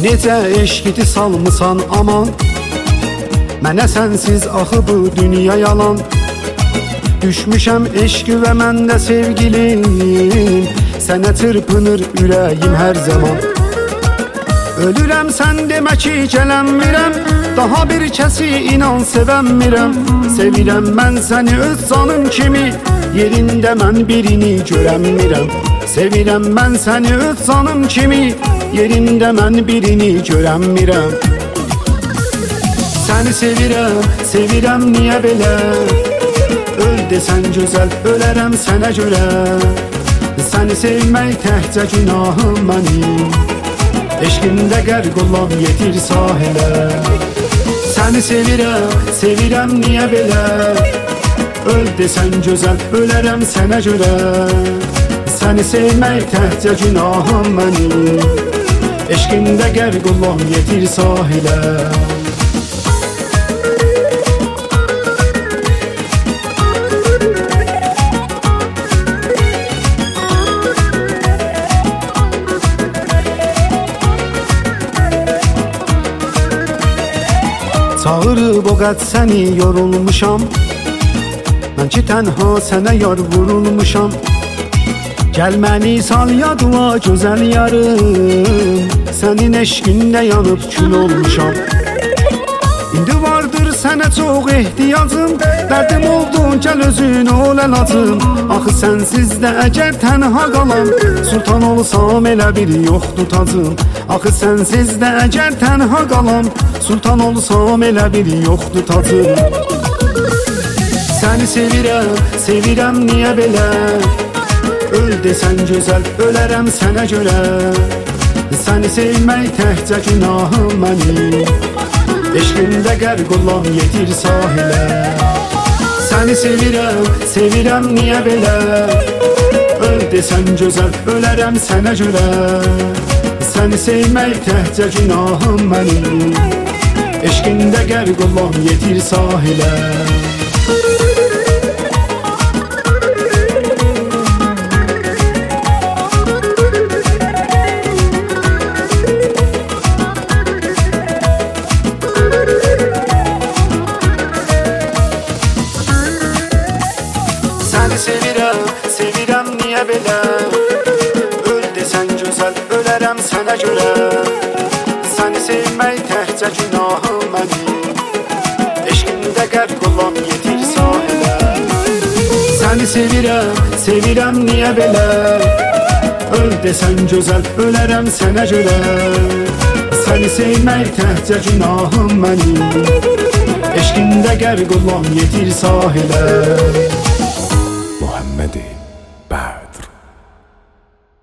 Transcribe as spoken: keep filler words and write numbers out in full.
Necə eşqiti salmısan aman, mənə sənsiz axı bu dünya yalan. Düşmüşəm eşqi və məndə sevgilim, sənə çırpınır ürəyim hər zaman. Ölürəm sən demə ki gələnmirəm, daha bir kəsi inan sevənmirəm. Sevirəm mən səni öz canım kimi, yerində mən birini görənmirəm. Sevirəm mən səni öz canım kimi, yerində mən birini görənmirəm. Səni sevirəm, sevirəm niyə belə? Öl desən gözəl, ölərəm sənə görə. Səni sevmək təhcə günahım mənim, eşqində qərq olan yetir sahilə. Səni sevirəm, sevirəm niyə belə? Öl desən gözəl, ölərəm sənə görə. Səni sevmək təhcə günahım mənim, eşqində qərq olan yetir sahilə. Çağırıb o qəd səni yorulmuşam, mən ki tənha sənə yar vurulmuşam. Gəl məni sal yadıma gözəl yarım, sənin eşqində yanıb kül olmuşam. İndi vardır sənə çox ehtiyacım, dərdim oldun gəl özün ol əlacım. Axı sənsiz də əgər tənha qalam, sultan olsam elə bir yoxdur tacım. Axı sənsiz də əgər tənha qalam, sultan olsam elə bir yoxdur tacım. Səni sevirəm, sevirəm niyə belə? Öl desən gözəl, ölərəm sənə görə. Səni sevmək təhcə günahım mənim, eşqində qərq olan yetir sahilə. Səni sevirəm, sevirəm niyə belə? Öl desən gözəl, ölərəm sənə görə. Səni sevmək təhcə günahım mənim, eşqində qərq olan yetir sahilə. Səni sevirəm, sevirəm niyə belə? Öl desən gözəl, ölərəm sənə görə. Səni sevmək təhcə günahım mənim, eşqində qərq olan yetir sahilə. Səni sevirəm, sevirəm niyə belə? Öl desən gözəl, ölərəm sənə görə. Səni sevmək təhcə günahım mənim, eşqində qərq olan yetir sahilə.